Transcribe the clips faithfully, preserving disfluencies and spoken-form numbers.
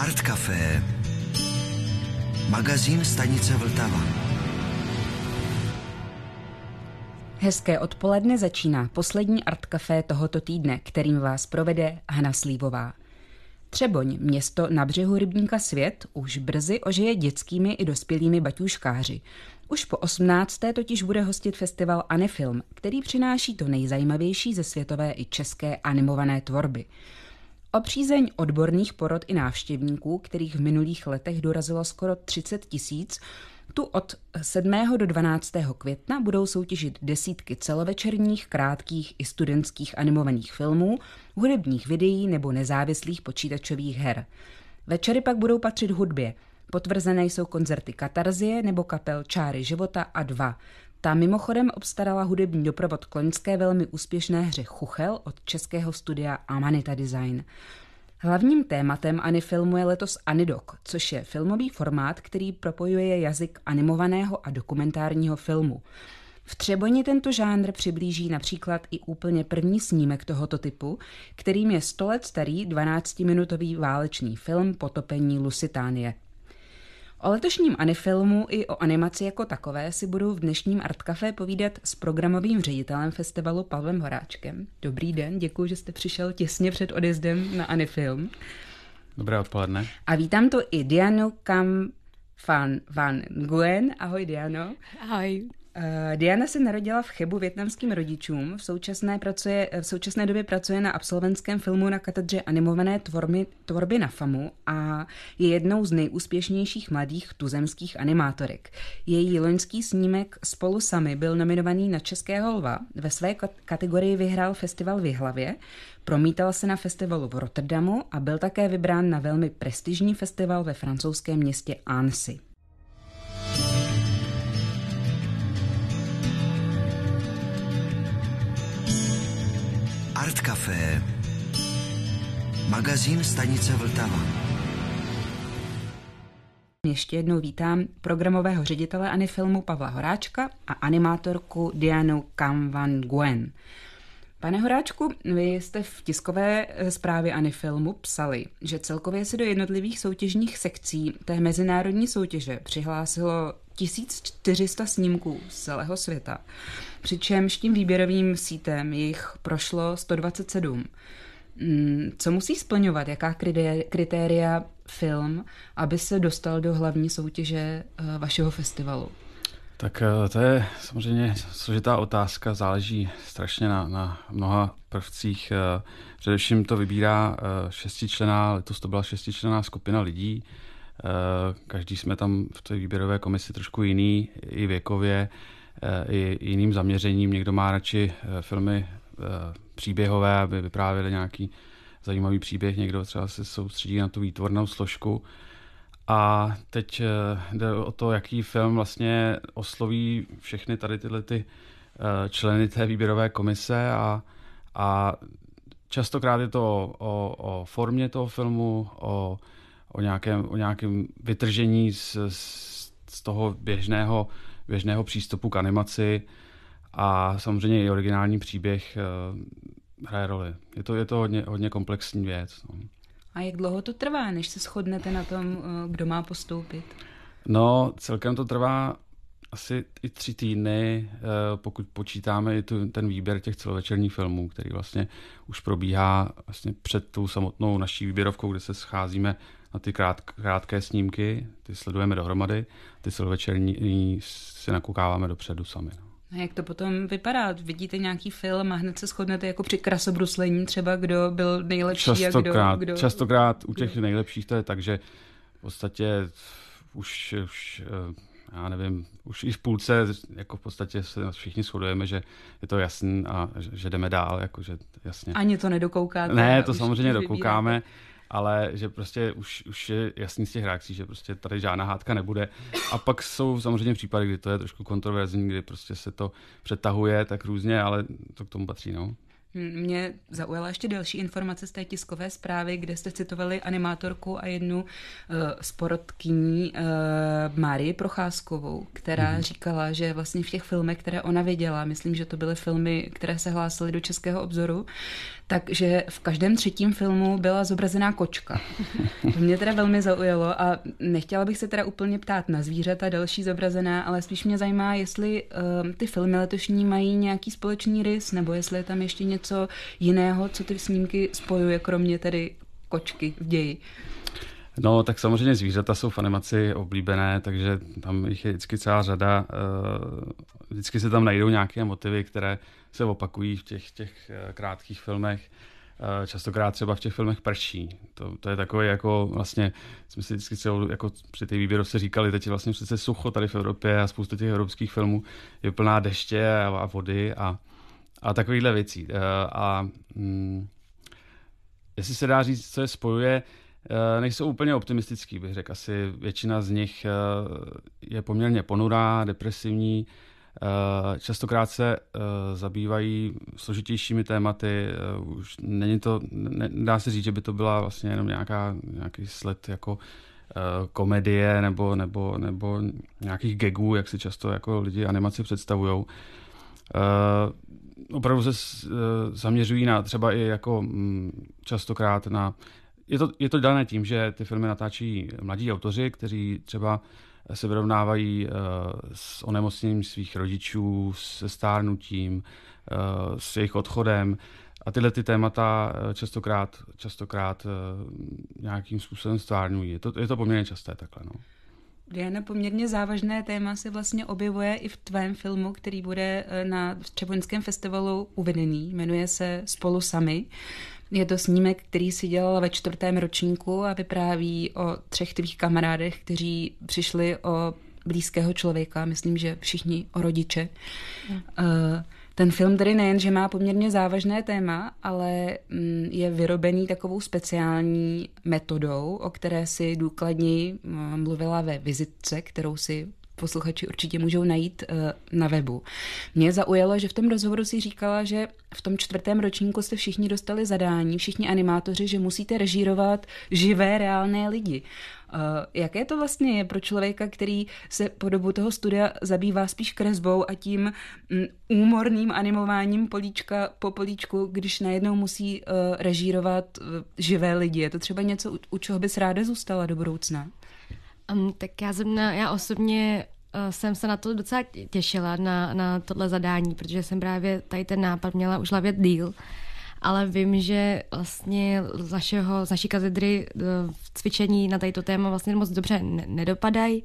Art Café, magazín stanice Vltava. Hezké odpoledne začíná poslední Art Café tohoto týdne, kterým vás provede Hana Slívová. Třeboň, město na břehu rybníka Svět, už brzy ožije dětskými i dospělými baťůškáři. Už po osmnácté totiž bude hostit festival Anifilm, který přináší to nejzajímavější ze světové i české animované tvorby. O přízeň odborných porod i návštěvníků, kterých v minulých letech dorazilo skoro třicet tisíc, tu od sedmého do dvanáctého května budou soutěžit desítky celovečerních, krátkých i studentských animovaných filmů, hudebních videí nebo nezávislých počítačových her. Večery pak budou patřit hudbě. Potvrzené jsou koncerty Katarzie nebo kapel Čáry života a dva. Ta mimochodem obstarala hudební doprovod k loňské velmi úspěšné hře Chuchel od českého studia Amanita Design. Hlavním tématem Anifilmu je letos Anidok, což je filmový formát, který propojuje jazyk animovaného a dokumentárního filmu. V Třeboni tento žánr přiblíží například i úplně první snímek tohoto typu, kterým je sto let starý dvanáctiminutový válečný film Potopení Lusitánie. O letošním Anifilmu i o animaci jako takové si budu v dnešním Art Café povídat s programovým ředitelem festivalu Pavlem Horáčkem. Dobrý den, děkuji, že jste přišel těsně před odjezdem na Anifilm. Dobré odpoledne. A vítám tu i Dianu Kam van, van Nguyen. Ahoj, Diano. Ahoj. Uh, Diana se narodila v Chebu vietnamským rodičům. V současné, pracuje, v současné době pracuje na absolventském filmu na katedře animované tvorby, tvorby na FAMu a je jednou z nejúspěšnějších mladých tuzemských animátorek. Její loňský snímek Spolu sami byl nominovaný na Českého lva. Ve své kategorii vyhrál festival v Jihlavě, promítal se na festivalu v Rotterdamu a byl také vybrán na velmi prestižní festival ve francouzském městě Annecy. Art Café, magazín stanice Vltava. Ještě jednou vítám programového ředitele Anifilmu Pavla Horáčka a animátorku Dianu Kam van Nguyen. Pane Horáčku, vy jste v tiskové zprávě Anifilmu psali, že celkově se do jednotlivých soutěžních sekcí té mezinárodní soutěže přihlásilo tisíc čtyři sta snímků z celého světa, přičemž tím výběrovým sítem jich prošlo sto dvacet sedm. Co musí splňovat, jaká kritéria film, aby se dostal do hlavní soutěže vašeho festivalu? Tak to je samozřejmě složitá otázka, záleží strašně na, na mnoha prvcích. Především to vybírá šestičlenná, letos to byla šestičlenná skupina lidí. Každý jsme tam v té výběrové komisi trošku jiný, i věkově, i jiným zaměřením. Někdo má radši filmy příběhové, aby vyprávěli nějaký zajímavý příběh, někdo třeba se soustředí na tu výtvornou složku. A teď jde o to, jaký film vlastně osloví všechny tady tyhle ty členy té výběrové komise a, a častokrát je to o, o, o formě toho filmu, o, o, nějakém, o nějakém vytržení z, z toho běžného, běžného přístupu k animaci a samozřejmě i originální příběh hraje roli. Je to, je to hodně, hodně komplexní věc. No. A jak dlouho to trvá, než se shodnete na tom, kdo má postoupit? No, celkem to trvá asi i tři týdny, pokud počítáme i tu, ten výběr těch celovečerních filmů, který vlastně už probíhá vlastně před tou samotnou naší výběrovkou, kde se scházíme na ty krát, krátké snímky, ty sledujeme dohromady, ty celovečerní si nakoukáváme dopředu sami. No. A jak to potom vypadá? Vidíte nějaký film a hned se shodnete jako při krasobruslení třeba, kdo byl nejlepší častokrát, a kdo... kdo... Častokrát u těch nejlepších to je tak, že v podstatě už, už já nevím, už i v půlce jako v podstatě se všichni shodujeme, že je to jasný a že jdeme dál, jakože jasně. Ani to nedokoukáte? Ne, to samozřejmě dokoukáme, ale že prostě už, už je jasný z těch reakcí, že prostě tady žádná hádka nebude. A pak jsou samozřejmě případy, kdy to je trošku kontroverzní, kdy prostě se to přetahuje tak různě, ale to k tomu patří, no. Mě zaujala ještě další informace z té tiskové zprávy, kde jste citovali animátorku a jednu uh, sportkyní uh, Márii Procházkovou, která mm-hmm. říkala, že vlastně v těch filmech, které ona viděla, myslím, že to byly filmy, které se hlásily do Českého obzoru, takže v každém třetím filmu byla zobrazená kočka. To mě teda velmi zaujalo a nechtěla bych se teda úplně ptát na zvířata další zobrazená, ale spíš mě zajímá, jestli uh, ty filmy letošní mají nějaký společný rys, nebo jestli je tam ještě něco jiného, co ty snímky spojuje, kromě tedy kočky v ději. No, tak samozřejmě zvířata jsou v animaci oblíbené, takže tam jich je vždycky celá řada. Vždycky se tam najdou nějaké motivy, které se opakují v těch, těch krátkých filmech. Častokrát třeba v těch filmech prší. To, to je takové jako vlastně, jsme si vždycky celou, jako při té výběrovce říkali, teď je vlastně přece sucho tady v Evropě a spousta těch evropských filmů je plná deště a, a vody a, a takovýchhle věcí. A, a mm, jestli se dá říct, co je spojuje, nejsou úplně optimistický, bych řekl. Asi většina z nich je poměrně ponurá, depresivní, častokrát se zabývají složitějšími tématy. Už není to, nedá se říct, že by to byla vlastně jenom nějaká, nějaký sled jako komedie nebo, nebo, nebo nějakých gagů, jak si často jako lidi animaci představujou. Opravdu se zaměřují na třeba i jako častokrát na Je to, je to dané tím, že ty filmy natáčí mladí autoři, kteří třeba se vyrovnávají uh, s onemocněním svých rodičů, se stárnutím, uh, s jejich odchodem. A tyhle ty témata častokrát, častokrát uh, nějakým způsobem stvárňují. Je to, je to poměrně časté takhle. No. Diana, poměrně závažné téma se vlastně objevuje i v tvém filmu, který bude na Třeboňském festivalu uvedený. Jmenuje se Spolu sami. Je to snímek, který si dělala ve čtvrtém ročníku a vypráví o třech tvých kamarádech, kteří přišli o blízkého člověka, myslím, že všichni o rodiče. No. Ten film tedy nejen, že má poměrně závažné téma, ale je vyrobený takovou speciální metodou, o které si důkladněji mluvila ve vizitce, kterou si posluchači určitě můžou najít na webu. Mě zaujalo, že v tom rozhovoru si říkala, že v tom čtvrtém ročníku jste všichni dostali zadání, všichni animátoři, že musíte režírovat živé, reálné lidi. Jaké to vlastně je pro člověka, který se po dobu toho studia zabývá spíš kresbou a tím úmorným animováním políčka po políčku, když najednou musí režírovat živé lidi? Je to třeba něco, u čeho bys ráda zůstala do budoucna? Um, tak já, jsem na, já osobně uh, jsem se na to docela těšila, na, na tohle zadání, protože jsem právě tady ten nápad měla už hlavě díl, ale vím, že vlastně z, našeho, z naší katedry uh, v cvičení na tato téma vlastně moc dobře ne- nedopadají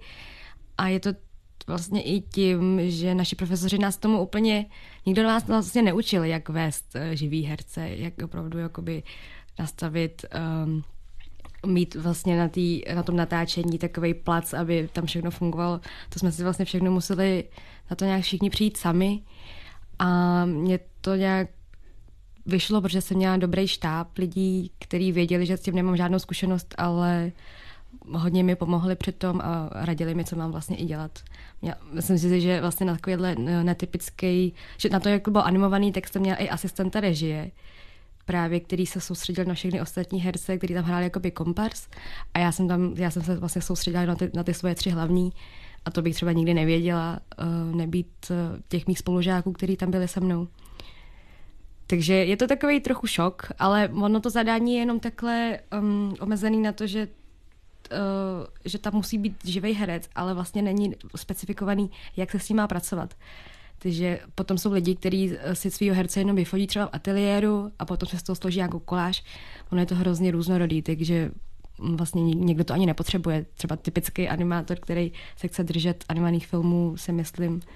a je to vlastně i tím, že naši profesoři nás tomu úplně, nikdo nás vlastně neučil, jak vést uh, živý herce, jak opravdu jakoby nastavit um, mít vlastně na, tý, na tom natáčení takovej plac, aby tam všechno fungovalo. To jsme si vlastně všechno museli na to nějak všichni přijít sami a mě to nějak vyšlo, protože jsem měla dobrý štáb lidí, kteří věděli, že s tím nemám žádnou zkušenost, ale hodně mi pomohli při tom a radili mi, co mám vlastně i dělat. Já myslím si, že vlastně na takovýhle netypický, že na to, jak byl animovaný, tak jsem měla i asistenta režie, právě, který se soustředil na všechny ostatní herce, který tam hráli jakoby kompars a já jsem tam, já jsem se vlastně soustředila na ty, na ty svoje tři hlavní a to bych třeba nikdy nevěděla, uh, nebýt uh, těch mých spolužáků, kteří tam byli se mnou. Takže je to takový trochu šok, ale ono to zadání je jenom takhle um, omezený na to, že, uh, že tam musí být živý herec, ale vlastně není specifikovaný, jak se s tím má pracovat. Takže potom jsou lidi, kteří si svýho herce jenom vyfotí třeba v ateliéru a potom se z toho složí nějakou koláž. Ono je to hrozně různorodý, takže vlastně někdo to ani nepotřebuje. Třeba typický animátor, který se chce držet animovaných filmů, si myslím, uh,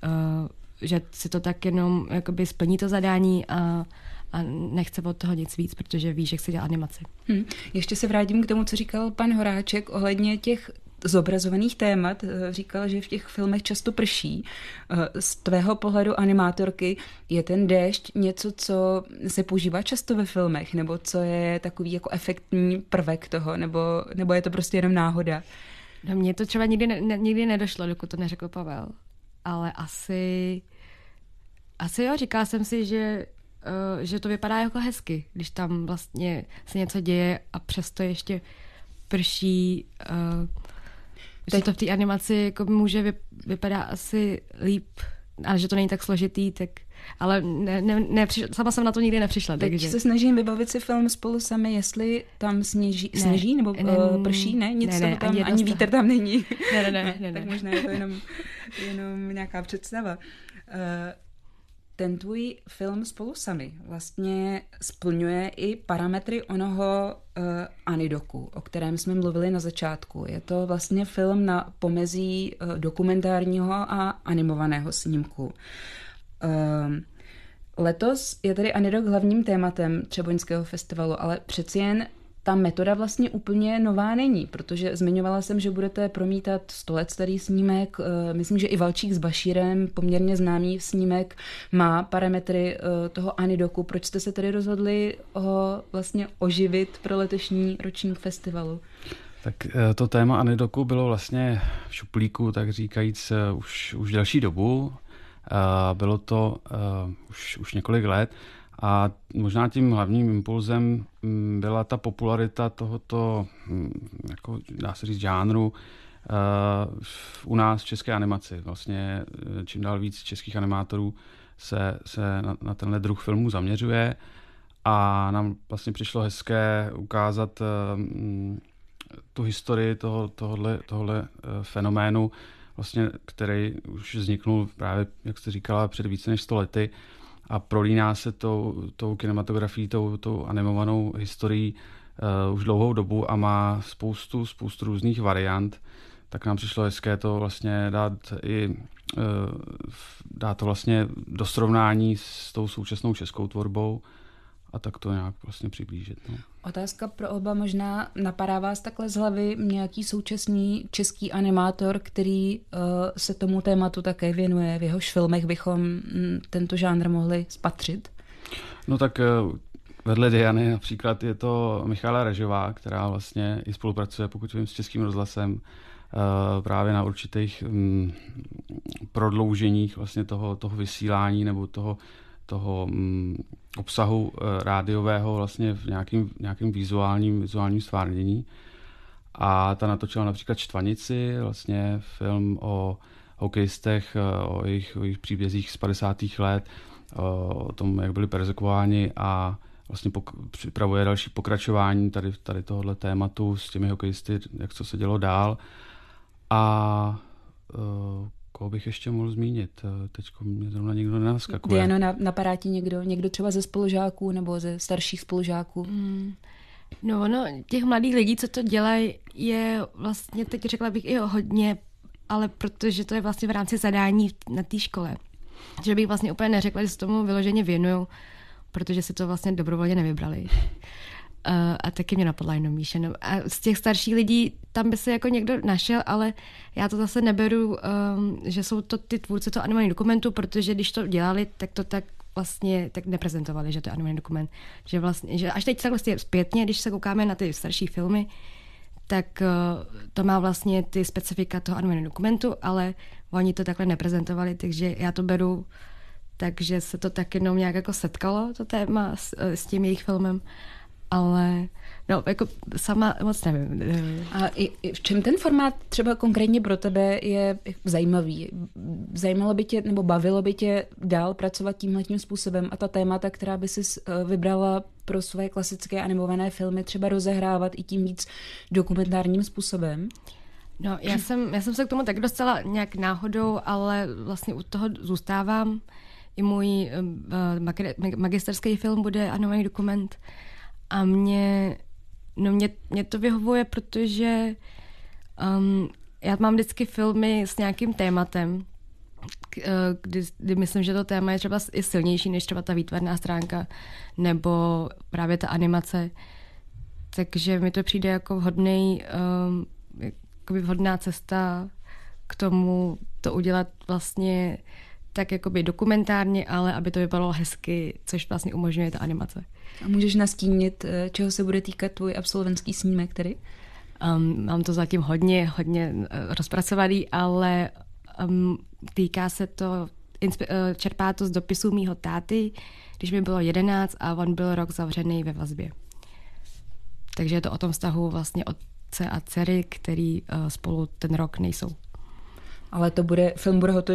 že si to tak jenom jakoby splní to zadání a, a nechce od toho nic víc, protože ví, že chce dělat animaci. Hmm. Ještě se vrátím k tomu, co říkal pan Horáček ohledně těch zobrazovaných témat. Říkal, že v těch filmech často prší. Z tvého pohledu animátorky je ten déšť něco, co se používá často ve filmech, nebo co je takový jako efektní prvek toho, nebo, nebo je to prostě jenom náhoda? No, mně to třeba nikdy, ne, nikdy nedošlo, dokud to neřekl Pavel. Ale asi, asi jo, říkala jsem si, že, uh, že to vypadá jako hezky, když tam vlastně se něco děje a přesto ještě prší. Uh, Teď to v té animaci jako může vypadat asi líp, ale že to není tak složitý, tak Ale ne, ne, ne, sama jsem na to nikdy nepřišla. Teď takže... se snažím vybavit si film Spolu sami, jestli tam sněží, ne, sněží nebo ne, uh, prší, ne? Nic ne, ne, tam, ani, ani vítr tam není. Ne, ne, ne. ne, ne. Tak možná je to jenom, jenom nějaká představa. Uh, ten tvůj film Spolu sami vlastně splňuje i parametry onoho uh, Anidoku, o kterém jsme mluvili na začátku. Je to vlastně film na pomezí uh, dokumentárního a animovaného snímku. Uh, letos je tedy Anidok hlavním tématem Třeboňského festivalu, ale přeci jen ta metoda vlastně úplně nová není, protože zmiňovala jsem, že budete promítat sto let starý snímek, myslím, že i Valčík s Bašírem, poměrně známý snímek, má parametry toho Anidoku. Proč jste se tedy rozhodli ho vlastně oživit pro letošní ročník festivalu? Tak to téma Anidoku bylo vlastně v šuplíku, tak říkajíc, už, už delší dobu. Bylo to už, už několik let. A možná tím hlavním impulzem byla ta popularita tohoto, jako dá se říct, žánru u nás v české animaci. Vlastně čím dál víc českých animátorů se, se na, na tenhle druh filmů zaměřuje a nám vlastně přišlo hezké ukázat tu historii toho, tohohle, tohohle fenoménu, vlastně, který už vzniknul právě, jak jste říkala, před více než sto lety, a prolíná se tou, tou kinematografií, tou, tou animovanou historií uh, už dlouhou dobu a má spoustu, spoustu různých variant. Tak nám přišlo hezké to vlastně dát i uh, dát to vlastně do srovnání s tou současnou českou tvorbou a tak to nějak vlastně přiblížit. No. Otázka pro oba, možná napadá vás takhle z hlavy nějaký současný český animátor, který uh, se tomu tématu také věnuje. V jehož filmech bychom m, tento žánr mohli spatřit? No tak uh, vedle Diany například je to Michála Ražová, která vlastně i spolupracuje, pokud vím, s Českým rozhlasem uh, právě na určitých um, prodlouženích vlastně toho, toho vysílání nebo toho toho um, obsahu uh, rádiového vlastně v nějakým, nějakým vizuálním, vizuálním stvárnění. A ta natočila například Štvanici, vlastně film o hokejistech, uh, o jejich, o jejich příbězích z padesátých let, uh, o tom, jak byli perzekuováni a vlastně pok- připravuje další pokračování tady, tady tohohle tématu s těmi hokejisty, jak co se dělo dál. A uh, koho bych ještě mohl zmínit? Teďko mě zrovna nikdo nenaskakuje. Diano, napadá ti někdo? Někdo třeba ze spolužáků nebo ze starších spolužáků? Mm. No, no, těch mladých lidí, co to dělají, je vlastně, teď řekla bych i hodně, ale protože to je vlastně v rámci zadání na té škole. Že bych vlastně úplně neřekla, že se tomu vyloženě věnuju, protože si to vlastně dobrovolně nevybrali. Uh, a taky mě napadla jenom Míša. No. A z těch starších lidí tam by se jako někdo našel, ale já to zase neberu, um, že jsou to ty tvůrci toho animovaného dokumentu, protože když to dělali, tak to tak vlastně tak neprezentovali, že to je animovaný dokument. Že vlastně, že až teď vlastně zpětně, když se koukáme na ty starší filmy, tak uh, to má vlastně ty specifika toho animovaného dokumentu, ale oni to takhle neprezentovali, takže já to beru, takže se to tak jenom nějak jako setkalo, to téma s, s tím jejich filmem. Ale no, jako sama moc nevím. A i, i v čem ten formát třeba konkrétně pro tebe je zajímavý? Zajímalo by tě, nebo bavilo by tě dál pracovat tímhletím způsobem a ta témata, která by si vybrala pro své klasické animované filmy, třeba rozehrávat i tím víc dokumentárním způsobem? No, já jsem, já jsem se k tomu tak dostala nějak náhodou, ale vlastně u toho zůstávám. I můj uh, magisterský film bude animovaný dokument. A mě, no mě, mě to vyhovuje, protože um, já mám vždycky filmy s nějakým tématem, kdy, kdy myslím, že to téma je třeba i silnější než třeba ta výtvarná stránka nebo právě ta animace. Takže mi to přijde jako vhodný, um, jakoby vhodná cesta k tomu to udělat vlastně tak jakoby dokumentárně, ale aby to vypadalo hezky, což vlastně umožňuje ta animace. A můžeš nastínit, čeho se bude týkat tvůj absolventský snímek tedy? Um, mám to zatím hodně, hodně uh, rozpracovaný, ale um, týká se to, inspi- uh, čerpá to z dopisů mýho táty, když mi bylo jedenáct a on byl rok zavřený ve vazbě. Takže je to o tom vztahu vlastně otce a dcery, který uh, spolu ten rok nejsou. Ale to bude, film bude hotový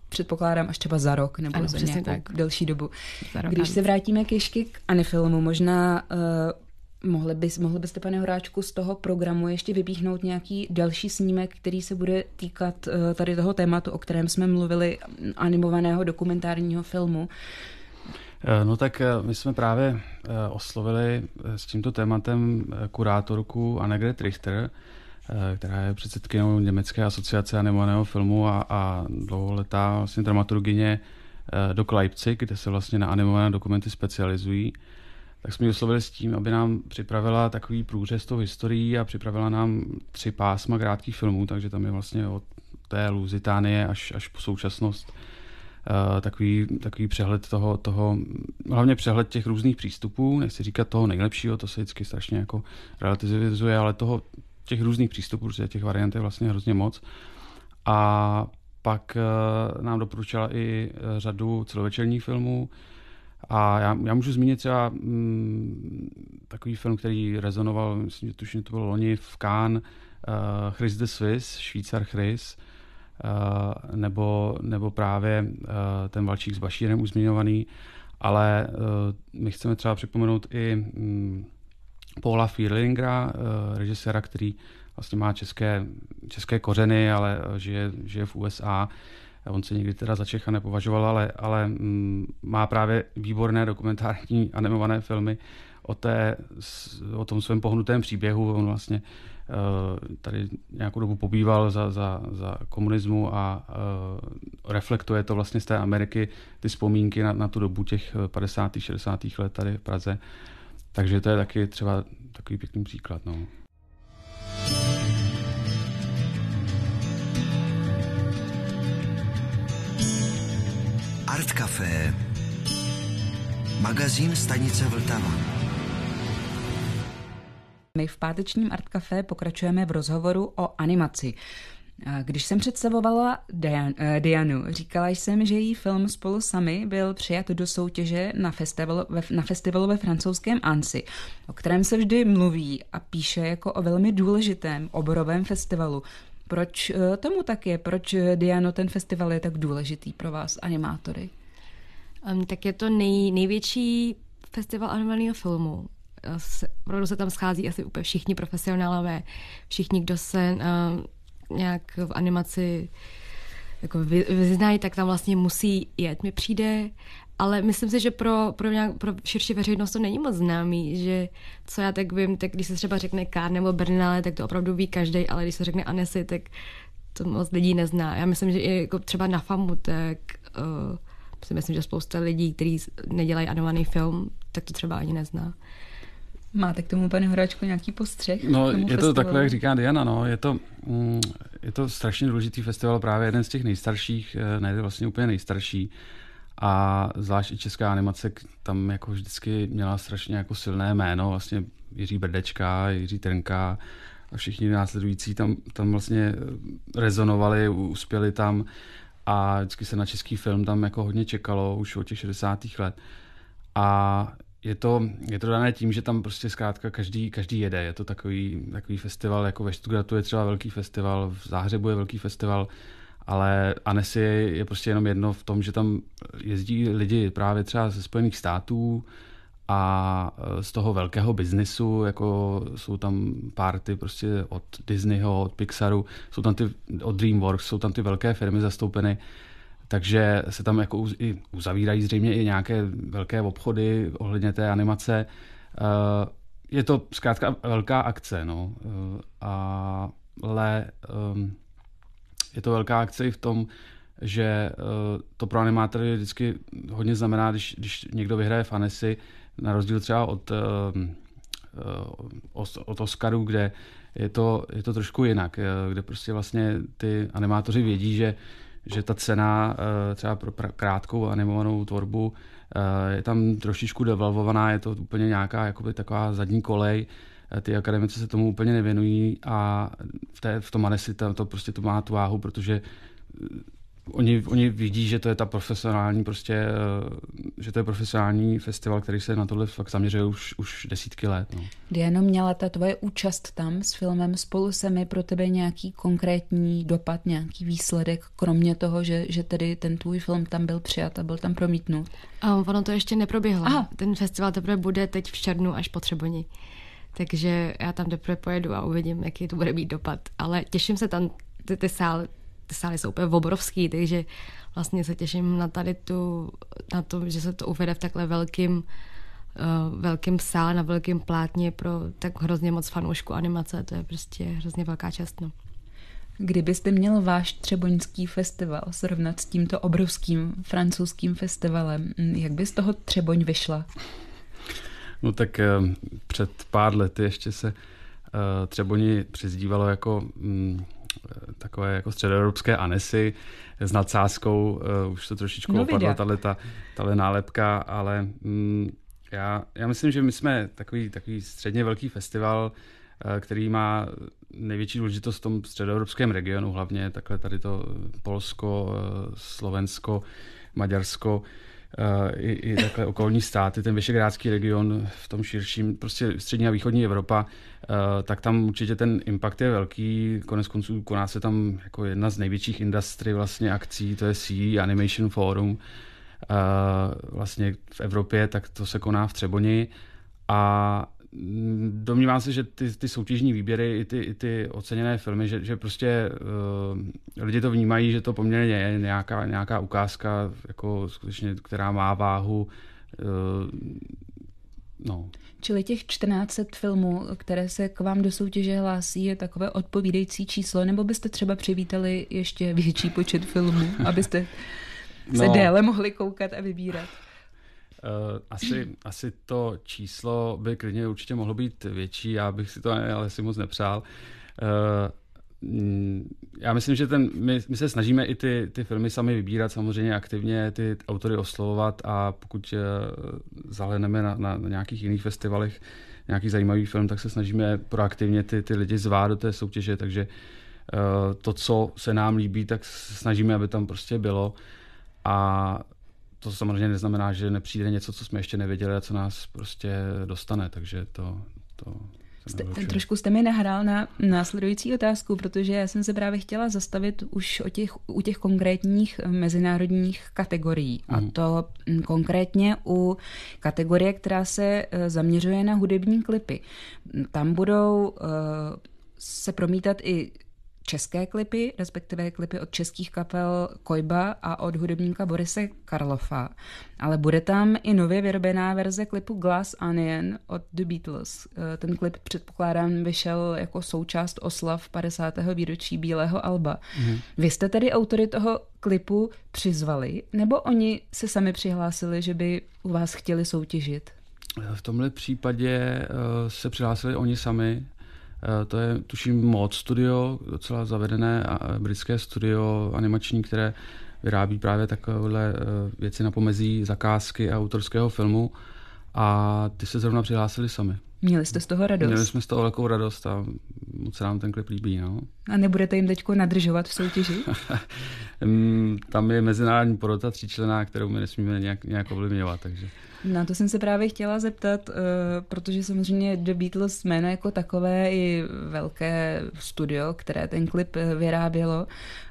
předpokládám až třeba za rok nebo ano, za nějakou tak. delší dobu. Rok, Když se vrátíme k ještě k Anifilmu, možná uh, mohli, bys, mohli byste, pane Horáčku, z toho programu ještě vypíchnout nějaký další snímek, který se bude týkat uh, tady toho tématu, o kterém jsme mluvili, animovaného dokumentárního filmu. No tak my jsme právě oslovili s tímto tématem kurátorku Annegret Richter, která je předsedkyní Německé asociace animovaného filmu a, a dlouholetá vlastně dramaturgyně do Leipzig, kde se vlastně na animované dokumenty specializují. Tak jsme ji oslovili s tím, aby nám připravila takový průřez tou historií a připravila nám tři pásma krátkých filmů, takže tam je vlastně od té Luzitánie až, až po současnost Uh, takový, takový přehled toho, toho, hlavně přehled těch různých přístupů, nechci říkat toho nejlepšího, to se vždycky strašně jako relativizuje, ale toho, těch různých přístupů, protože těch variant je vlastně hrozně moc. A pak uh, nám doporučila i řadu celovečerních filmů a já, já můžu zmínit třeba mm, takový film, který rezonoval, myslím, že tuším, to bylo loni v Cannes, uh, Chris the Swiss, Švýcar Chris, Uh, nebo, nebo právě uh, ten Valčík s Bašírem už zmiňovaný, ale uh, my chceme třeba připomenout i um, Paula Fierlingera, uh, režiséra, který vlastně má české, české kořeny, ale žije, žije v U S A. On se nikdy teda za Čecha nepovažoval, ale, ale um, má právě výborné dokumentární animované filmy o, té, o tom svém pohnutém příběhu. On vlastně tady nějakou dobu pobýval za, za, za komunismu a uh, reflektuje to vlastně z té Ameriky ty vzpomínky na, na tu dobu těch padesátých šedesátých let tady v Praze. Takže to je taky třeba takový pěkný příklad. No. Art Café, magazín stanice Vltava. My v pátečním Art Café pokračujeme v rozhovoru o animaci. Když jsem představovala Dian, uh, Dianu, říkala jsem, že její film Spolu sami byl přijat do soutěže na festivalu, ve, na festivalu ve francouzském Annecy, o kterém se vždy mluví a píše jako o velmi důležitém oborovém festivalu. Proč uh, tomu tak je? Proč, Diano, ten festival je tak důležitý pro vás, animátory? Um, tak je to nej, největší festival animovaného filmu. Opravdu se tam schází asi úplně všichni profesionálové, všichni, kdo se uh, nějak v animaci jako vyznají, tak tam vlastně musí jet, mi přijde, ale myslím si, že pro, pro, nějak, pro širší veřejnost to není moc známý, že co já tak vím, tak když se třeba řekne Cannes nebo Berlinale, tak to opravdu ví každej, ale když se řekne Annecy, tak to moc lidí nezná. Já myslím, že i jako třeba na FAMu, tak uh, si myslím, že spousta lidí, kteří nedělají animovaný film, tak to třeba ani nezná. Máte k tomu, pane Horáčku, nějaký postřeh? No, je festivalu? to takhle, jak říká Diana, no, je to, mm, je to strašně důležitý festival, právě jeden z těch nejstarších, ne vlastně úplně nejstarší, a zvlášť i česká animace tam jako vždycky měla strašně jako silné jméno, vlastně Jiří Brdečka, Jiří Trnka a všichni následující tam, tam vlastně rezonovali, uspěli tam a vždycky se na český film tam jako hodně čekalo už od těch šedesátých let. A Je to, je to dané tím, že tam prostě zkrátka každý, každý jede. Je to takový, takový festival, jako ve Stuttgartu je třeba velký festival, v Záhřebu je velký festival, ale Annecy je, je prostě jenom jedno v tom, že tam jezdí lidi právě třeba ze Spojených států a z toho velkého biznisu, jako jsou tam party prostě od Disneyho, od Pixaru, jsou tam ty, od DreamWorks, jsou tam ty velké firmy zastoupeny. Takže se tam jako i uzavírají zřejmě i nějaké velké obchody ohledně té animace. Je to zkrátka velká akce, no. Ale je to velká akce i v tom, že to pro animátory vždycky hodně znamená, když, když někdo vyhraje v Annecy, na rozdíl třeba od, od Oscaru, kde je to, je to trošku jinak, kde prostě vlastně ty animátoři vědí, že že ta cena třeba pro krátkou animovanou tvorbu je tam trošičku devalvovaná, je to úplně nějaká jakoby taková zadní kolej. Ty akademici se tomu úplně nevěnují a v, té, v tom Annecy to prostě to má tu váhu, protože oni, oni vidí, že to je ta profesionální prostě, že to je profesionální festival, který se na tohle fakt zaměřuje už, už desítky let. No. Diano, měla ta tvoje účast tam s filmem Spolu se mi pro tebe nějaký konkrétní dopad, nějaký výsledek, kromě toho, že, že tedy ten tvůj film tam byl přijat a byl tam promítnut? A ono to ještě neproběhlo. Aha. Ten festival teprve bude teď v červnu až po Třeboni. Takže já tam teprve pojedu a uvidím, jaký to bude mít dopad. Ale těším se tam, ty, ty sály, ty sály jsou úplně obrovský, takže vlastně se těším na tady tu, na to, že se to uvede v takhle velkým, uh, velkým sále, na velkém plátně pro tak hrozně moc fanoušků animace. To je prostě hrozně velká čest. No. Kdybyste měl váš třeboňský festival srovnat s tímto obrovským francouzským festivalem, jak by z toho Třeboň vyšla? No tak před pár lety ještě se Třeboni přizdívalo jako mm, takové jako středoevropské Annecy s nadsázkou, už to trošičku no, opadla tato, tato nálepka, ale mm, já, já myslím, že my jsme takový, takový středně velký festival, který má největší důležitost v tom středoevropském regionu, hlavně takhle tady to Polsko, Slovensko, Maďarsko, I, i takhle okolní státy, ten Vyšegrádský region v tom širším, prostě střední a východní Evropa, tak tam určitě ten impact je velký. Konec konců koná se tam jako jedna z největších industry vlastně akcí, to je C E Animation Forum vlastně v Evropě, tak to se koná v Třeboni a domnívám se, že ty, ty soutěžní výběry i ty, i ty oceněné filmy, že, že prostě uh, lidi to vnímají, že to poměrně je nějaká, nějaká ukázka, jako skutečně, která má váhu. Uh, no. Čili těch čtrnáct set filmů, které se k vám do soutěže hlásí, je takové odpovídající číslo, nebo byste třeba přivítali ještě větší počet filmů, abyste se no. déle mohli koukat a vybírat? Uh, asi, asi to číslo by klidně určitě mohlo být větší, já bych si to ale si moc nepřál. Uh, já myslím, že ten, my, my se snažíme i ty, ty filmy sami vybírat, samozřejmě aktivně ty autory oslovovat a pokud uh, zahledneme na, na, na nějakých jiných festivalech nějaký zajímavý film, tak se snažíme proaktivně ty, ty lidi zvát do té soutěže, takže uh, to, co se nám líbí, tak se snažíme, aby tam prostě bylo a to samozřejmě neznamená, že nepřijde něco, co jsme ještě nevěděli a co nás prostě dostane, takže to... to jste, trošku jste mi nahrál na následující otázku, protože já jsem se právě chtěla zastavit už o těch, u těch konkrétních mezinárodních kategorií. A to mm. konkrétně u kategorie, která se zaměřuje na hudební klipy. Tam budou uh, se promítat i české klipy, respektive klipy od českých kapel Kojba a od hudebníka Borise Karlofa. Ale bude tam i nově vyrobená verze klipu Glass Onion od The Beatles. Ten klip, předpokládám, vyšel jako součást oslav padesátého výročí Bílého alba. Mm. Vy jste tedy autory toho klipu přizvali, nebo oni se sami přihlásili, že by u vás chtěli soutěžit? V tomhle případě uh, se přihlásili oni sami. To je, tuším, Mod Studio, docela zavedené britské studio animační, které vyrábí právě takové věci na pomezí zakázky a autorského filmu a ty se zrovna přihlásili sami. Měli jste z toho radost? Měli jsme z toho velkou radost a moc se nám ten klip líbí. No. A nebudete jim teďko nadržovat v soutěži? Tam je mezinárodní porota tříčlenná, kterou my nesmíme nějak, nějak ovlivňovat, takže... Na to jsem se právě chtěla zeptat, protože samozřejmě The Beatles jméno jako takové i velké studio, které ten klip vyrábělo,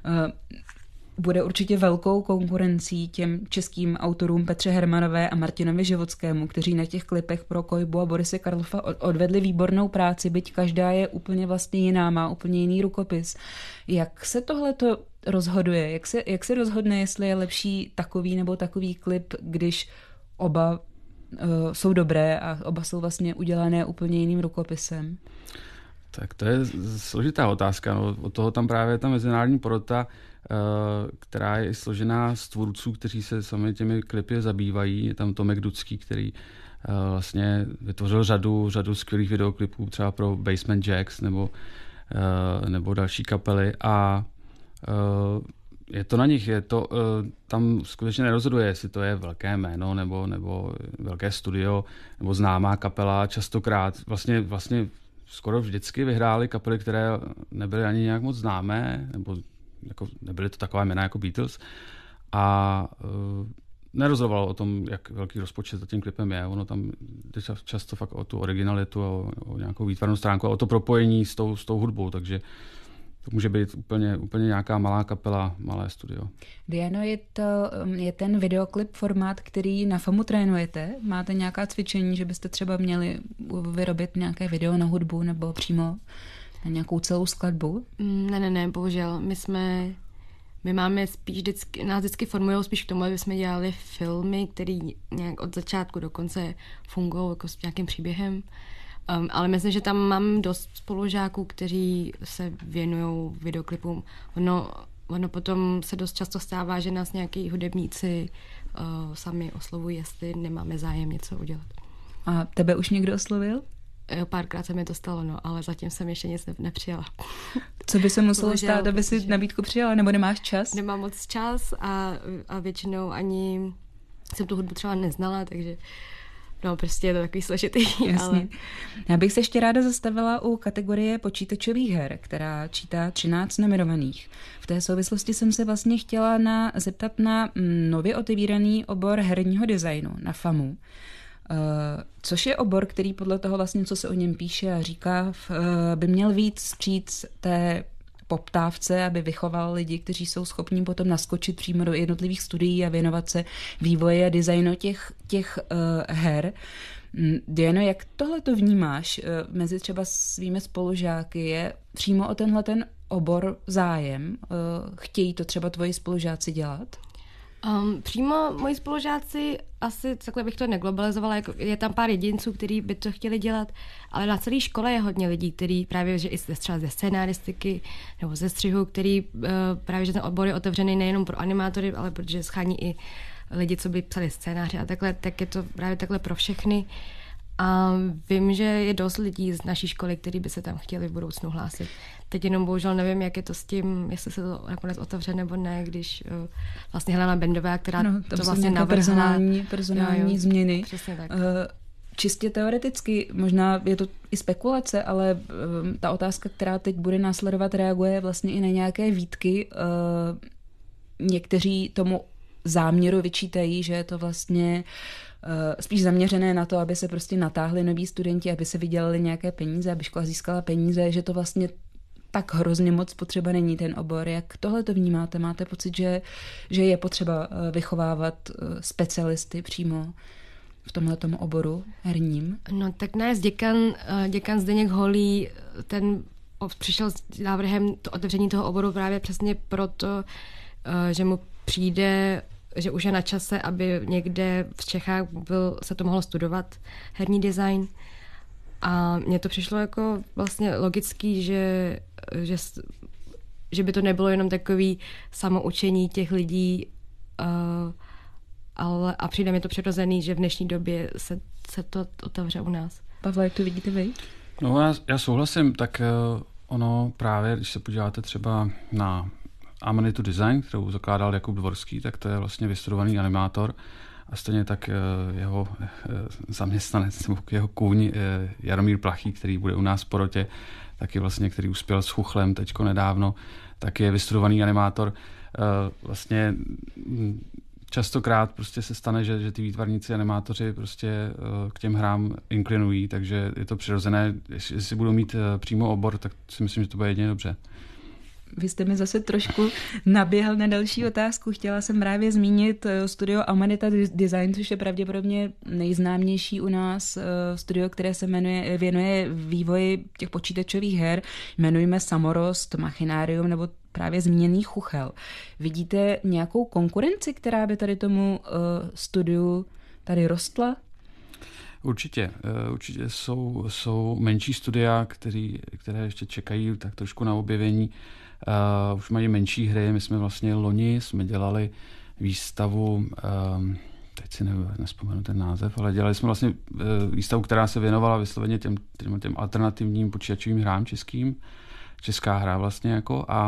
bude určitě velkou konkurencí těm českým autorům Petře Hermanové a Martinovi Životskému, kteří na těch klipech pro Kojbu a Borise Karlofa odvedli výbornou práci, byť každá je úplně vlastně jiná, má úplně jiný rukopis. Jak se tohleto rozhoduje? Jak se, jak se rozhodne, jestli je lepší takový nebo takový klip, když oba uh, jsou dobré a oba jsou vlastně udělané úplně jiným rukopisem? Tak to je složitá otázka. No, od toho tam právě ta mezinárodní porota, uh, která je složená z tvůrců, kteří se sami těmi klipy zabývají. Je tam Tomek Dudský, který uh, vlastně vytvořil řadu, řadu skvělých videoklipů třeba pro Basement Jaxx nebo, uh, nebo další kapely a uh, je to na nich, je to, uh, tam skutečně nerozhoduje, jestli to je velké jméno nebo, nebo velké studio nebo známá kapela. Častokrát vlastně, vlastně skoro vždycky vyhrály kapely, které nebyly ani nějak moc známé nebo jako nebyly to taková jména jako Beatles. A uh, nerozhodovalo o tom, jak velký rozpočet za tím klipem je. Ono tam jde často fakt o tu originalitu a o, o nějakou výtvarnou stránku a o to propojení s tou, s tou hudbou, takže to může být úplně, úplně nějaká malá kapela, malé studio. Diano, je, to, je ten videoklip formát, který na FAMu trénujete? Máte nějaká cvičení, že byste třeba měli vyrobit nějaké video na hudbu nebo přímo na nějakou celou skladbu? Ne, ne, ne, bohužel. My jsme, my máme spíš vždycky, nás vždycky formujou spíš k tomu, aby jsme dělali filmy, které nějak od začátku do konce fungují jako s nějakým příběhem. Um, ale myslím, že tam mám dost spolužáků, kteří se věnují videoklipům. Ono, ono potom se dost často stává, že nás nějaký hudebníci uh, sami oslovují, jestli nemáme zájem něco udělat. A tebe už někdo oslovil? Jo, párkrát se mi to stalo, no, ale zatím jsem ještě nic ne- nepřijala. Co by se muselo Bohužel, stát, aby si protože nabídku přijala, nebo nemáš čas? Nemám moc čas a, a většinou ani jsem tu hudbu třeba neznala, takže no, prostě je to takový složitý. Jasně. Ale... Já bych se ještě ráda zastavila u kategorie počítačových her, která čítá třináct nominovaných. V té souvislosti jsem se vlastně chtěla na, zeptat na nově otevíraný obor herního designu na FAMu, uh, což je obor, který podle toho vlastně, co se o něm píše a říká, uh, by měl víc vstříc té poptávce, aby vychoval lidi, kteří jsou schopní potom naskočit přímo do jednotlivých studií a věnovat se vývoji a designu těch, těch uh, her. Diano, jak tohle to vnímáš uh, mezi třeba svými spolužáky? Je přímo o tenhle ten obor zájem? Uh, chtějí to třeba tvoji spolužáci dělat? Um, přímo moji spolužáci, asi takhle bych to neglobalizovala, jako je tam pár jedinců, kteří by to chtěli dělat, ale na celé škole je hodně lidí, kteří právě, že i třeba ze scénáristiky nebo ze střihu, který uh, právě, že ten obor je otevřený nejenom pro animátory, ale protože schání i lidi, co by psali scénáře a takhle, tak je to právě takhle pro všechny. A vím, že je dost lidí z naší školy, kteří by se tam chtěli v budoucnu hlásit. Teď jenom bohužel nevím, jak je to s tím, jestli se to nakonec otevře nebo ne, když uh, vlastně Helena Bendová, která no, to vlastně navrhla. personální, personální jo, jo, změny. Přesně tak. Uh, čistě teoreticky, možná je to i spekulace, ale um, ta otázka, která teď bude následovat, reaguje vlastně i na nějaké výtky. Uh, někteří tomu záměru vyčítají, že je to vlastně spíš zaměřené na to, aby se prostě natáhli noví studenti, aby se vydělali nějaké peníze, aby škola získala peníze, že to vlastně tak hrozně moc potřeba není ten obor. Jak tohle to vnímáte? Máte pocit, že, že je potřeba vychovávat specialisty přímo v tomhletom oboru herním? No tak náš děkan, děkan Zdeněk Holý, ten přišel s návrhem to otevření toho oboru právě přesně proto, že mu přijde, že už je na čase, aby někde v Čechách byl, se to mohlo studovat, herní design. A mně to přišlo jako vlastně logický, že, že, že by to nebylo jenom takový samoučení těch lidí, uh, ale, a přijde mi to přirozený, že v dnešní době se, se to otevře u nás. Pavle, jak to vidíte vy? No já, já souhlasím, tak uh, ono právě, když se podíváte třeba na Amanitu Design, kterou zakládal Jakub Dvorský, tak to je vlastně vystudovaný animátor a stejně tak jeho zaměstnanec nebo jeho kůň Jaromír Plachý, který bude u nás v porotě, taky vlastně, který uspěl s Chuchlem teďko nedávno, tak je vystudovaný animátor. Vlastně častokrát prostě se stane, že, že ty výtvarníci animátoři prostě k těm hrám inklinují, takže je to přirozené. Jestli budou mít přímo obor, tak si myslím, že to bude jedině dobře. Vy jste mi zase trošku naběhl na další otázku. Chtěla jsem právě zmínit studio Amanita Design, což je pravděpodobně nejznámější u nás studio, které se jmenuje, věnuje vývoji těch počítačových her. Jmenujeme Samorost, Machinarium nebo právě zmíněný Chuchel. Vidíte nějakou konkurenci, která by tady tomu studiu tady rostla? Určitě. Určitě jsou, jsou menší studia, který, které ještě čekají tak trošku na objevení. Uh, už mají menší hry. My jsme vlastně loni jsme dělali výstavu, um, teď si ne, nespomenu ten název, ale dělali jsme vlastně uh, výstavu, která se věnovala vysloveně těm, těm, těm alternativním počítačovým hrám českým. Česká hra vlastně jako a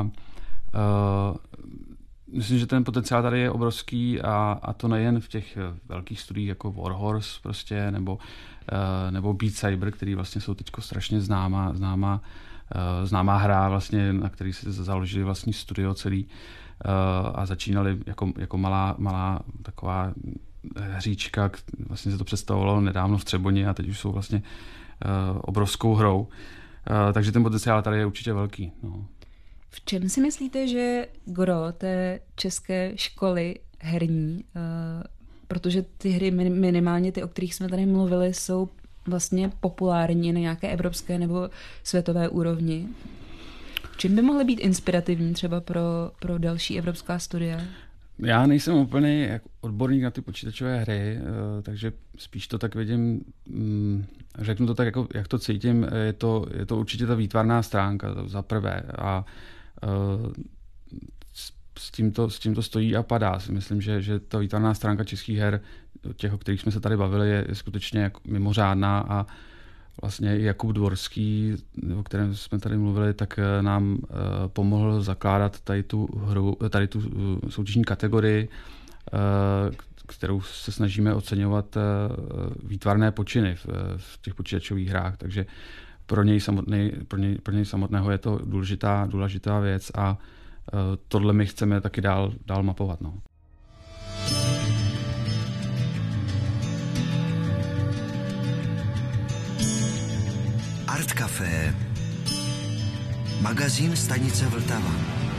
uh, myslím, že ten potenciál tady je obrovský a, a to nejen v těch velkých studiích jako Warhorse prostě, nebo nebo Beat Saber, který vlastně jsou teď strašně známá, známá, známá hra, vlastně, na který si založili vlastní studio celý a začínali jako, jako malá, malá taková hříčka, vlastně se to představovalo nedávno v Třeboni a teď už jsou vlastně obrovskou hrou. Takže ten potenciál tady je určitě velký. No. V čem si myslíte, že gro té české školy herní, uh, protože ty hry, minimálně ty, o kterých jsme tady mluvili, jsou vlastně populární na nějaké evropské nebo světové úrovni. Čím by mohly být inspirativní třeba pro, pro další evropská studia? Já nejsem úplný jako odborník na ty počítačové hry, takže spíš to tak vidím, řeknu to tak, jako, jak to cítím, je to, je to určitě ta výtvarná stránka za prvé a s tímto, s tímto stojí a padá. Myslím, že, že ta výtvarná stránka českých her, těch, o kterých jsme se tady bavili, je, je skutečně jako mimořádná a vlastně Jakub Dvorský, o kterém jsme tady mluvili, tak nám uh, pomohl zakládat tady tu hru, tady tu uh, soutěžní kategorii, uh, kterou se snažíme oceňovat uh, výtvarné počiny v, v těch počítačových hrách, takže pro něj, samotný, pro něj, pro něj samotného je to důležitá, důležitá věc a uh, tohle my chceme taky dál, dál mapovat. No. Art Café, magazín stanice Vltava.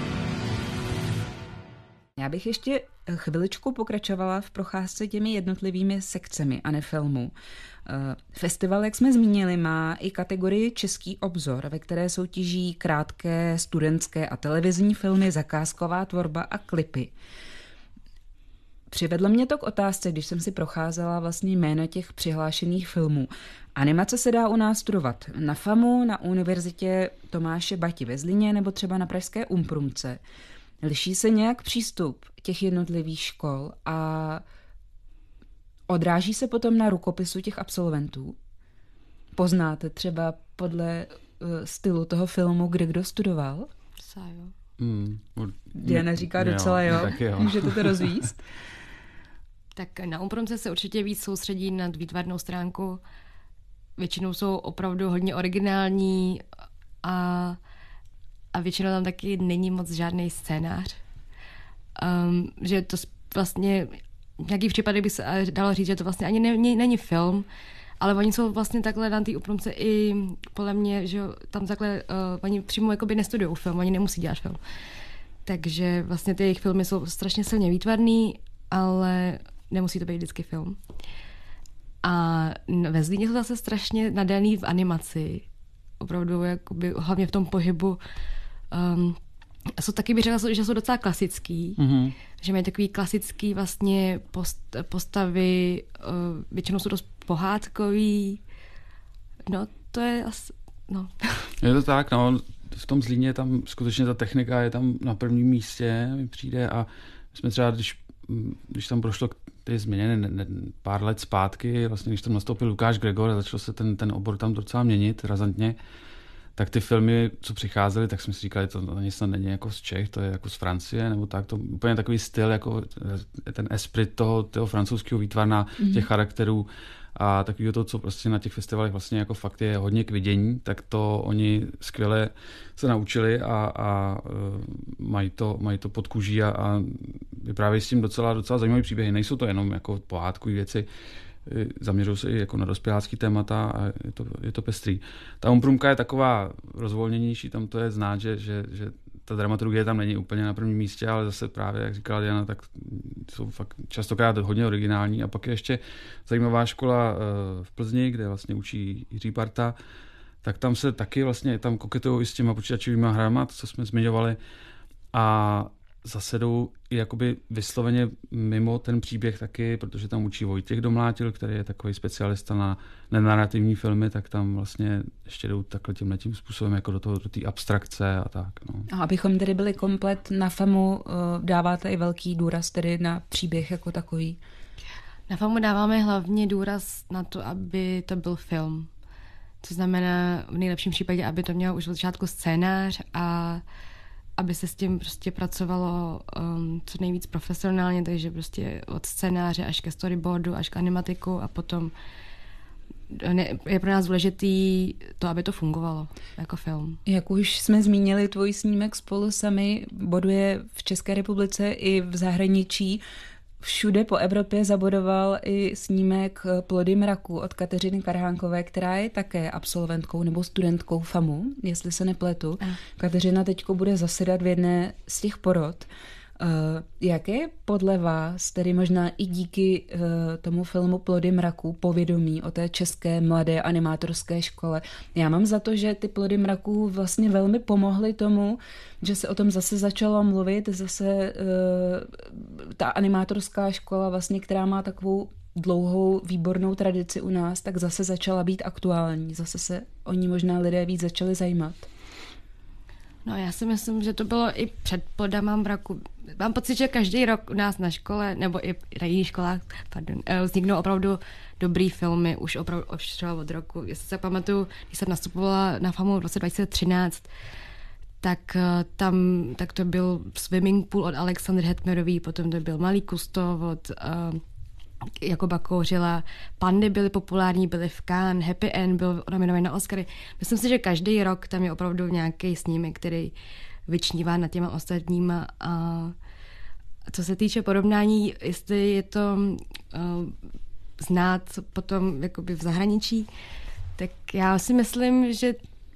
Já bych ještě chviličku pokračovala v procházce těmi jednotlivými sekcemi Anefilmu. Festival, jak jsme zmínili, má i kategorii Český obzor, ve které soutěží krátké, studentské a televizní filmy, zakázková tvorba a klipy. Přivedlo mě to k otázce, když jsem si procházela vlastně jména těch přihlášených filmů. Animace se dá u nás studovat na FAMu, na Univerzitě Tomáše Bati ve Zlíně nebo třeba na pražské Umprumce. Liší se nějak přístup těch jednotlivých škol a odráží se potom na rukopisu těch absolventů? Poznáte třeba podle uh, stylu toho filmu, kde kdo studoval? Sájo. Mm, Diana říká docela jo. jo. jo. Můžete to rozvíst? Tak na Umprumce se určitě víc soustředí na výtvarnou stránku. Většinou jsou opravdu hodně originální a, a většinou tam taky není moc žádný scénář. Um, že to vlastně v nějakých případech by se dalo říct, že to vlastně ani není, není film, ale oni jsou vlastně takhle na té Umprumce i podle mě, že tam takhle uh, oni přímo jakoby nestudují film, oni nemusí dělat film. Takže vlastně ty jejich filmy jsou strašně silně výtvarný, ale nemusí to být vždycky film. A ve Zlíně jsou zase strašně nadaný v animaci. Opravdu, jakoby, hlavně v tom pohybu. Um, jsou taky, bych řekla, že jsou docela klasický. Mm-hmm. Že mají takový klasický vlastně post, postavy, uh, většinou jsou dost pohádkový. No, to je asi, no. Je to tak, no. V tom Zlíně tam skutečně ta technika je tam na prvním místě, mi přijde a my jsme třeba, když, když tam prošlo ty změny ne, ne, pár let zpátky, vlastně když tam nastoupil Lukáš Gregor a začal se ten, ten obor tam docela měnit razantně, tak ty filmy, co přicházely, tak jsme si říkali, to ani snad není jako z Čech, to je jako z Francie, nebo tak, to úplně takový styl, jako ten esprit toho, toho francouzského výtvarna, mm-hmm. těch charakterů a takového to, co prostě na těch festivalech vlastně jako fakt je hodně k vidění, tak to oni skvěle se naučili a, a mají, to, mají to pod kůží a, a vyprávějí s tím docela, docela zajímavé příběhy. Nejsou to jenom jako pohádkové věci, zaměřují se i jako na dospělácký témata a je to, je to pestrý. Ta Umprumka je taková rozvolněnější, tam to je znát, že, že, že ta dramaturgie tam není úplně na prvním místě, ale zase právě, jak říkala Diana, tak jsou fakt častokrát hodně originální. A pak je ještě zajímavá škola v Plzni, kde vlastně učí Jiří Parta, tak tam se taky vlastně, tam koketují i s těma počítačovými hrama, co jsme zmiňovali, a zase jdou i jakoby vysloveně mimo ten příběh taky, protože tam učí Vojtěch Domlátil, který je takový specialista na nenarrativní filmy, tak tam vlastně ještě jdou takhle tímhletím způsobem jako do toho, do té abstrakce a tak. No. A abychom tedy byli komplet na FAMu, dáváte i velký důraz tedy na příběh jako takový? Na FAMu dáváme hlavně důraz na to, aby to byl film. To znamená v nejlepším případě, aby to mělo už od začátku scénář a aby se s tím prostě pracovalo um, co nejvíc profesionálně, takže prostě od scénáře až ke storyboardu, až k animatiku a potom ne, je pro nás důležitý to, aby to fungovalo jako film. Jak už jsme zmínili, tvůj snímek Spolu sami boduje v České republice i v zahraničí. Všude po Evropě zabodoval i snímek Plody mraku od Kateřiny Karhánkové, která je také absolventkou nebo studentkou FAMu, jestli se nepletu. A. Kateřina teďko bude zasedat v jedné z těch porod. Uh, jaké je podle vás, tedy možná i díky uh, tomu filmu Plody mraku, povědomí o té české mladé animátorské škole? Já mám za to, že ty Plody mraku vlastně velmi pomohly tomu, že se o tom zase začalo mluvit, zase uh, ta animátorská škola, vlastně, která má takovou dlouhou výbornou tradici u nás, tak zase začala být aktuální. Zase se o ní možná lidé víc začali zajímat. No já si myslím, že to bylo i před Plodama mraku. Mám pocit, že každý rok u nás na škole, nebo i na jiných školách, pardon, vzniknou opravdu dobrý filmy, už opravdu už třeba od roku. Jestli se pamatuju, když jsem nastupovala na FAMu v roce dva tisíce třináct, tak tam tak to byl Swimming Pool od Alexandry Hetmerový, potom to byl Malý Kusto od uh, Jakuba Kouřila, Pandy byly populární, byly v Cannes, Happy End byl nominovaný na Oscary. Myslím si, že každý rok tam je opravdu nějaký snímek, který vyčnívá nad těma ostatníma. A co se týče porovnání, jestli je to uh, znát potom jakoby v zahraničí, tak já si myslím, že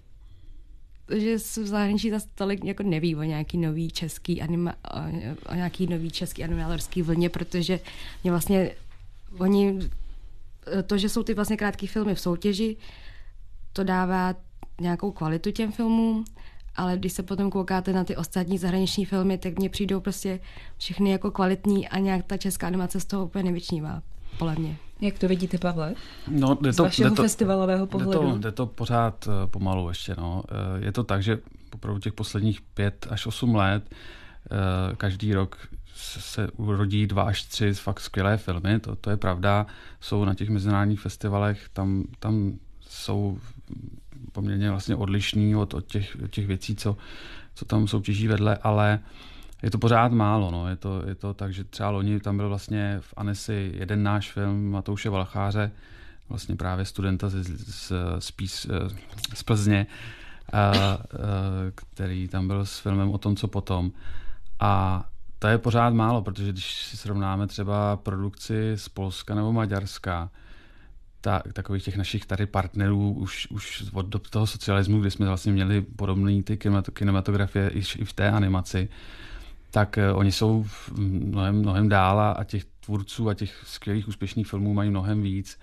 že v zahraničí zase tolik jako neví o nějaký nový český anima, o nějaký nový český animátorský vlně, protože mě vlastně oni, to, že jsou ty vlastně krátké filmy v soutěži, to dává nějakou kvalitu těm filmům, ale když se potom koukáte na ty ostatní zahraniční filmy, tak mně přijdou prostě všechny jako kvalitní a nějak ta česká animace z toho úplně nevyčnívá, podle mě. Jak to vidíte, Pavle? No, z to, vašeho to, festivalového pohledu? Jde to, jde to pořád uh, pomalu ještě. No. Uh, je to tak, že opravdu těch posledních pět až osm let uh, každý rok se urodí dva až tři fakt skvělé filmy. To, to je pravda. Jsou na těch mezinárodních festivalech, tam, tam jsou poměrně vlastně odlišní od, od, těch, od těch věcí, co, co tam soutěží vedle, ale je to pořád málo, no. Je to, je to tak, že třeba loni tam byl vlastně v Anesi jeden náš film Matouše Valcháře, vlastně právě studenta z, z, z, Pís, z Plzně, a, a, který tam byl s filmem O tom, co potom. A to je pořád málo, protože když si srovnáme třeba produkci z Polska nebo Maďarska, tak, takových těch našich tady partnerů už, už od dob toho socialismu, kdy jsme vlastně měli podobné ty kinematografie i, i v té animaci, tak uh, oni jsou mnohem, mnohem dál a těch tvůrců a těch skvělých úspěšných filmů mají mnohem víc.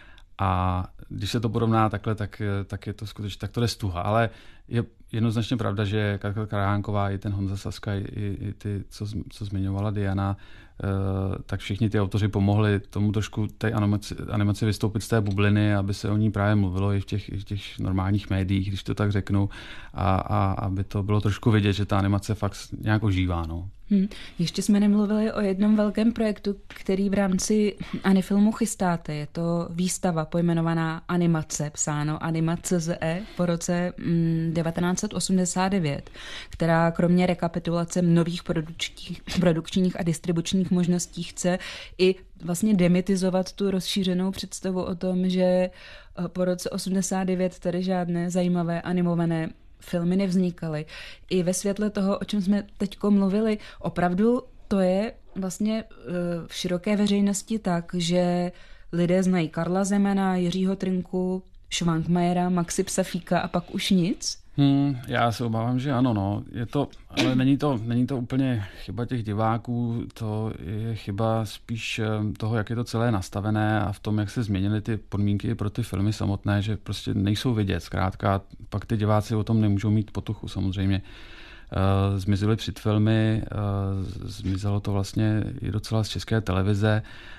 A když se to porovná takhle, tak, tak je to skutečně, tak to jde stuha. Ale je jednoznačně pravda, že Katka Karhánková i ten Honza Saska, i, i ty, co, co zmiňovala Diana, uh, tak všichni ty autoři pomohli tomu trošku té animaci, animaci vystoupit z té bubliny, aby se o ní právě mluvilo i v těch, i v těch normálních médiích, když to tak řeknu, a, a aby to bylo trošku vidět, že ta animace fakt nějak ožívá. No. Hmm. Ještě jsme nemluvili o jednom velkém projektu, který v rámci Anifilmu chystáte. Je to výstava pojmenovaná Animace, psáno Animace po roce mm, devatenáct set osmdesát devět, která kromě rekapitulace nových produkčních, produkčních a distribučních možností chce i vlastně demitizovat tu rozšířenou představu o tom, že po roce osmdesát devět tady žádné zajímavé animované filmy nevznikaly. I ve světle toho, o čem jsme teďko mluvili, opravdu to je vlastně v široké veřejnosti tak, že lidé znají Karla Zemana, Jiřího Trnku, Švankmajera, Maxi Psafíka a pak už nic? Hmm, já se obávám, že ano, no. Je to, ale není to, není to úplně chyba těch diváků, to je chyba spíš toho, jak je to celé nastavené a v tom, jak se změnily ty podmínky pro ty filmy samotné, že prostě nejsou vidět. Zkrátka, pak ty diváci o tom nemůžou mít potuchu samozřejmě. Uh, zmizely předfilmy, uh, zmizelo to vlastně i docela z české televize,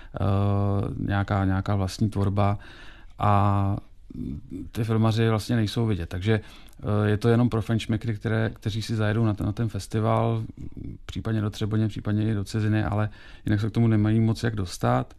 uh, nějaká, nějaká vlastní tvorba a ty filmaři vlastně nejsou vidět, takže je to jenom pro fanšmekry, které, kteří si zajedou na ten, na ten festival, případně do Třeboně, případně i do ciziny, ale jinak se k tomu nemají moc jak dostat.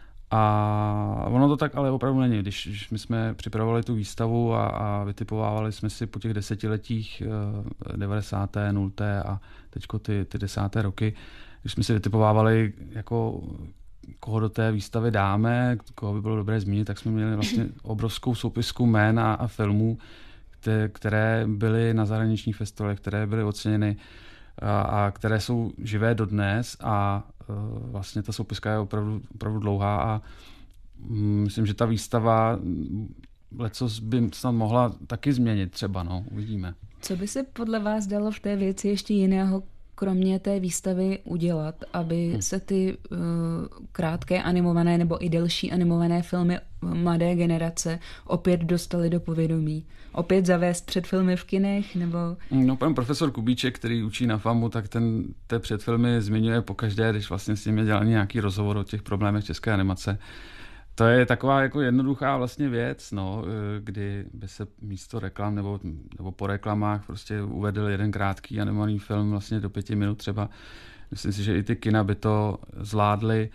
A ono to tak ale opravdu není. Když, když my jsme připravovali tu výstavu a, a vytipovávali jsme si po těch desetiletích devadesáté, nulté a teďko ty, ty desáté roky, když jsme si vytipovávali jako koho do té výstavy dáme, koho by bylo dobré zmínit, tak jsme měli vlastně obrovskou soupisku jmén a, a filmů, které, které byly na zahraničních festivalech, které byly oceněny a, a které jsou živé dodnes a uh, vlastně ta soupiska je opravdu, opravdu dlouhá a um, myslím, že ta výstava lecos by snad mohla taky změnit třeba, no, uvidíme. Co by se podle vás dalo v té věci ještě jiného, kromě té výstavy udělat, aby hmm. se ty uh, krátké animované nebo i delší animované filmy mladé generace opět dostaly do povědomí? Opět zavést předfilmy v kinech? Nebo... No, pan profesor Kubíček, který učí na FAMu, tak ten té předfilmy zmiňuje pokaždé, když vlastně s ním dělal nějaký rozhovor o těch problémech české animace. To je taková jako jednoduchá vlastně věc, no, kdy by se místo reklam nebo, nebo po reklamách prostě uvedl jeden krátký animovaný film vlastně do pěti minut třeba. Myslím si, že i ty kina by to zvládly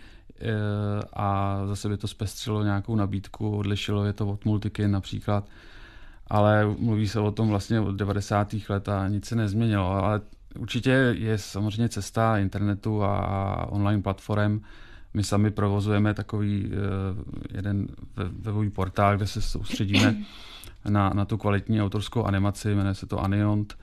a zase by to zpestřilo nějakou nabídku, odlišilo je to od multikin například, ale mluví se o tom vlastně od devadesátých let a nic se nezměnilo, ale určitě je samozřejmě cesta internetu a online platform. My sami provozujeme takový uh, jeden webový portál, kde se soustředíme na, na tu kvalitní autorskou animaci, jmenuje se to Aniont.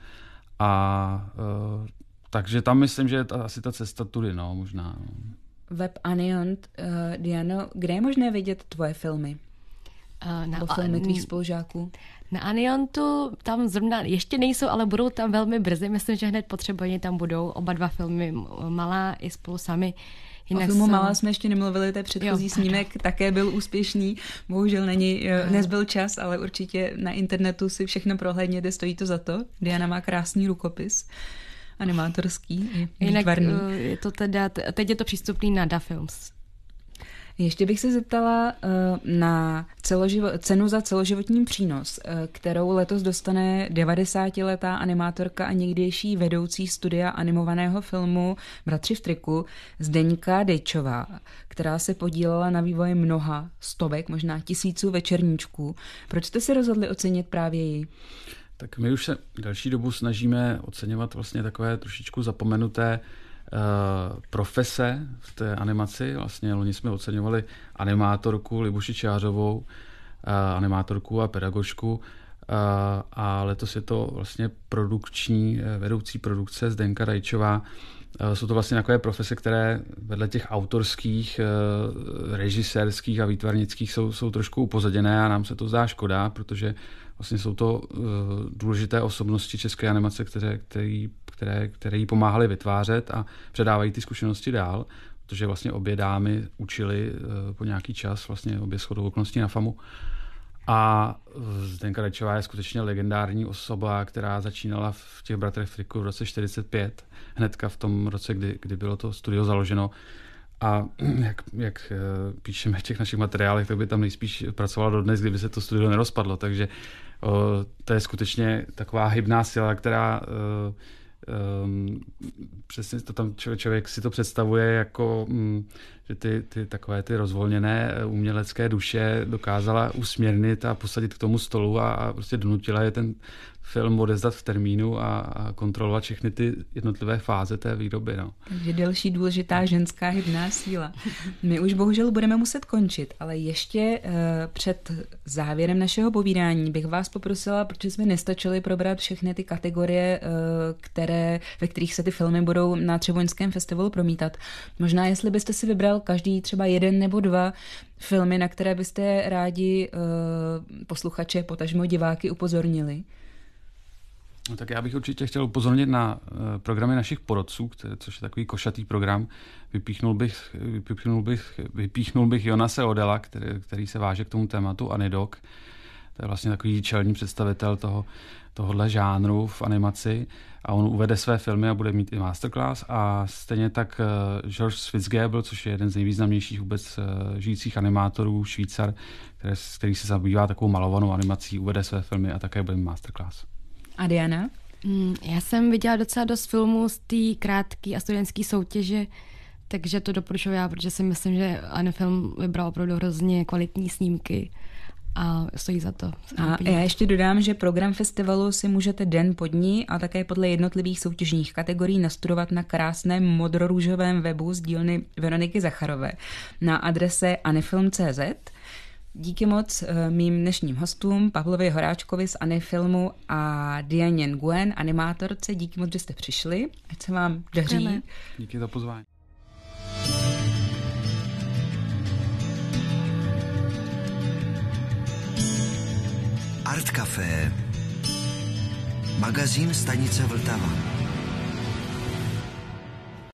A uh, takže tam myslím, že je ta, asi ta cesta tudy, no, možná. No. Web Aniont. Uh, Diano, kde je možné vidět tvoje filmy? Uh, na, Nebo filmy tvých spolužáků? Na Aniontu tam zrovna ještě nejsou, ale budou tam velmi brzy. Myslím, že hned potřebujení tam budou oba dva filmy, Malá i Spolu sami. Jinak o filmu jsou... Malá jsme ještě nemluvili, ten předchozí jo, snímek také byl úspěšný. Bohužel není, nezbyl čas, ale určitě na internetu si všechno prohlédněte, stojí to za to. Diana má krásný rukopis, animátorský i výtvarný. Jinak je to teda, teď je to přístupný na Da Films. Ještě bych se zeptala na celoživo- cenu za celoživotní přínos, kterou letos dostane devadesátiletá animátorka a někdejší vedoucí studia animovaného filmu Bratři v triku Zdeňka Dejčová, která se podílela na vývoji mnoha stovek, možná tisíců večerníčků. Proč jste se rozhodli ocenit právě ji? Tak my už se další dobu snažíme oceňovat vlastně takové trošičku zapomenuté Uh, profese v té animaci. Vlastně loni jsme oceňovali animátorku Libuši Čářovou, uh, animátorku a pedagožku uh, a letos je to vlastně produkční, uh, vedoucí produkce Zdenka Dajčová. Uh, jsou to vlastně takové profese, které vedle těch autorských, uh, režisérských a výtvarnických jsou, jsou trošku upozaděné a nám se to zdá škoda, protože vlastně jsou to uh, důležité osobnosti české animace, které, který, které, které jí pomáhaly vytvářet a předávají ty zkušenosti dál, protože vlastně obě dámy učily uh, po nějaký čas, vlastně obě shodou okolností na FAMu. A Zdenka Dajčová je skutečně legendární osoba, která začínala v těch Bratrech v triku v roce čtyřicet pět, hnedka v tom roce, kdy, kdy bylo to studio založeno. A jak, jak píšeme v těch našich materiálech, tak by tam nejspíš pracovala dodnes, kdyby se to studio nerozpadlo. Takže o, to je skutečně taková hybná síla, která o, um, přesně to tam člověk, člověk si to představuje jako, um, že ty, ty takové ty rozvolněné umělecké duše dokázala usměrnit a posadit k tomu stolu a, a prostě donutila je ten film odezdat v termínu a, a kontrolovat všechny ty jednotlivé fáze té výroby. No. Takže další důležitá ženská hybná síla. My už bohužel budeme muset končit, ale ještě uh, před závěrem našeho povídání bych vás poprosila, protože jsme nestačili probrat všechny ty kategorie, uh, které, ve kterých se ty filmy budou na Třeboňském festivalu promítat. Možná, jestli byste si vybral každý třeba jeden nebo dva filmy, na které byste rádi uh, posluchače, potažmo diváky upozornili. No, tak já bych určitě chtěl upozornit na uh, programy našich porodců, které, což je takový košatý program. Vypíchnul bych, vypíchnul bych, vypíchnul bych Jonase Odela, který, který se váže k tomu tématu Anidok. To je vlastně takový čelní představitel toho, tohohle žánru v animaci a on uvede své filmy a bude mít i masterclass a stejně tak uh, George Schwitzgebel, což je jeden z nejvýznamnějších vůbec uh, žijících animátorů, Švýcar, který, který se zabývá takovou malovanou animací, uvede své filmy a také bude mít masterclass. A Diana? Mm, já jsem viděla docela dost filmů z té krátké a studentské soutěže, takže to doporučuji já, protože si myslím, že Anifilm vybral opravdu hrozně kvalitní snímky a stojí za to. A já ještě dodám, že program festivalu si můžete den po dní a také podle jednotlivých soutěžních kategorií nastudovat na krásném modrorůžovém webu z dílny Veroniky Zacharové na adrese anifilm tečka cé zet. Díky moc mým dnešním hostům, Pavlovi Horáčkovi z Anifilmu a Dianě Nguyen, animátorce. Díky moc, že jste přišli. Ať se vám daří. Děkujeme. Díky za pozvání. Art Café. Magazín stanice Vltava.